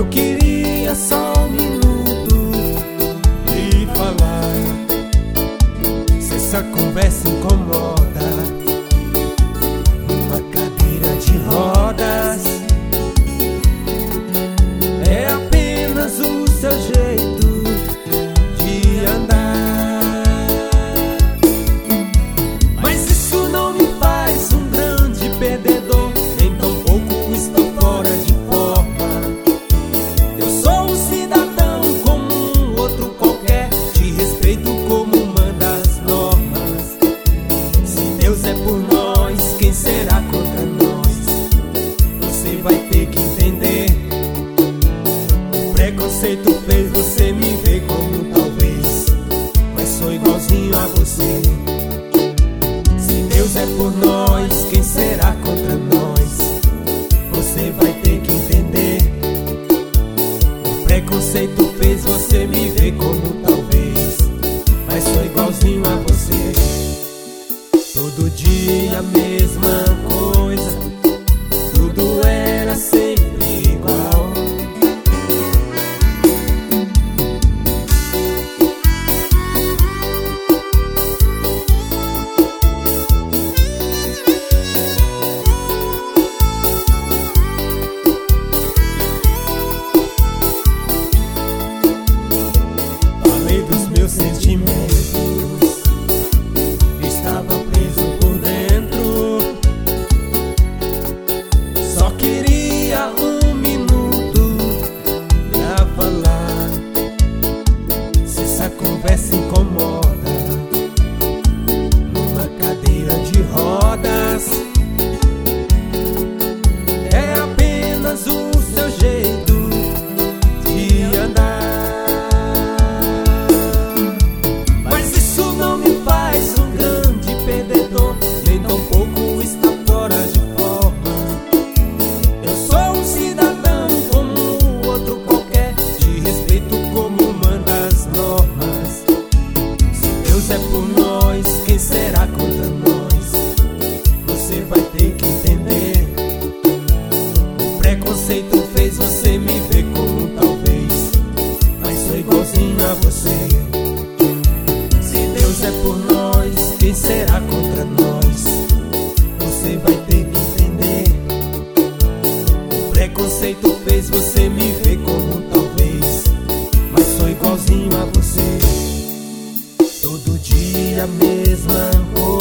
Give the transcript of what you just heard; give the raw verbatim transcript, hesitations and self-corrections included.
Eu queria só um minuto e falar. Se essa conversa incomoda, numa cadeira de rodas, é apenas o seu jeito de andar. Mas isso não me faz um grande perdedor, nem tão pouco estou fora de forma. Eu sou um cidadão como um outro qualquer, te respeito como manda as normas. Se Deus é por nós, quem será contra nós? Você vai ter que entender. O preconceito fez você me ver como talvez, mas sou igualzinho a você. Se Deus é por nós, quem será contra nós? Você vai ter que entender. O preconceito fez você me ver como talvez, mas sou igualzinho a você. Todo dia a mesma coisa, tudo era sempre igual. Falei dos meus sentimentos, estava preso por dentro. Só queria um minuto pra falar. Se essa conversa incomoda, numa cadeira de rodas, é apenas o seu jeito de andar. Mas isso não me faz um grande perdedor, nem tão pouco está fora de forma. Eu sou um cidadão como um outro qualquer, te respeito como manda as normas. Se Deus é por nós, quem será contra nós? Você vai ter que entender. O preconceito fez você me ver como talvez, mas sou igualzinho a você. Se Deus é por nós, quem será contra nós? Você vai ter que entender. O preconceito fez você me ver como talvez, mas sou igualzinho a você. Todo dia a mesma coisa,